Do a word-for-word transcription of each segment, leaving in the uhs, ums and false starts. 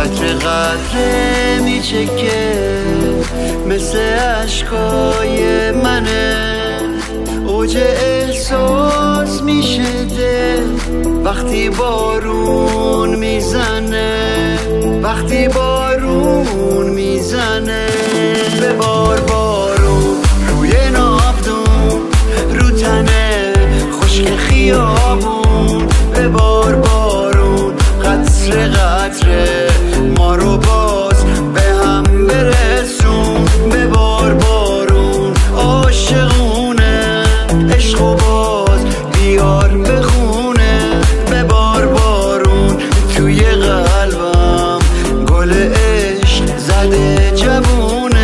قطره قطره میچکه مثل عشقای منه، اوج احساس میشه دل وقتی بارون میزنه، وقتی بارون میزنه. ببار بارون روی ناودون، رو تنه خشک خیابون. ببار بارون قطره قطره ما رو باز به هم برسون. ببار بارون عاشقونه عشق و باز بیار بخونه. ببار بارون توی قلبم گل عشق زده جوونه.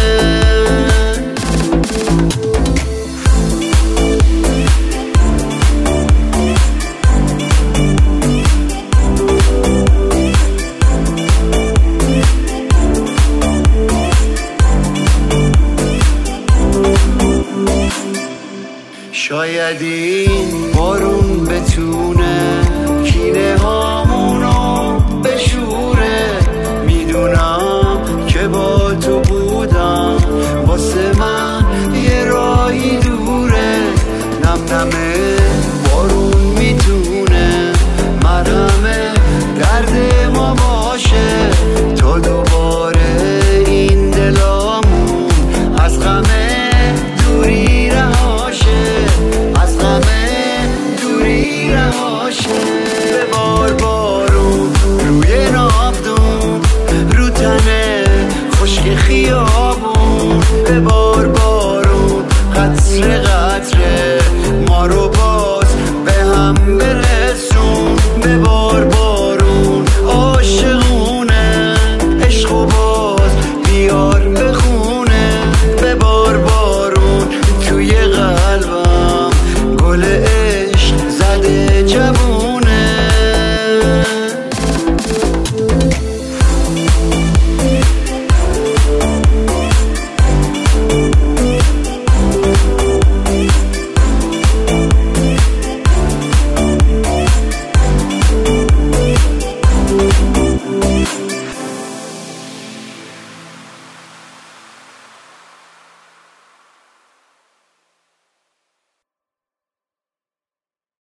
شاید این بارون بتونه کینه هامونو بشوره. میدونم که با تو بودم واسه من یه راهی دوره. نم نمه بارون میتونه مرهم درد ما باشه تا دوباره این دلامون از غم دوری رهاشه، از غم دوری رهاشه. ببار بارون روی ناودون، رو تنه خشک خیابون. ببار بارون قطره قطره ما رو باز به هم بره.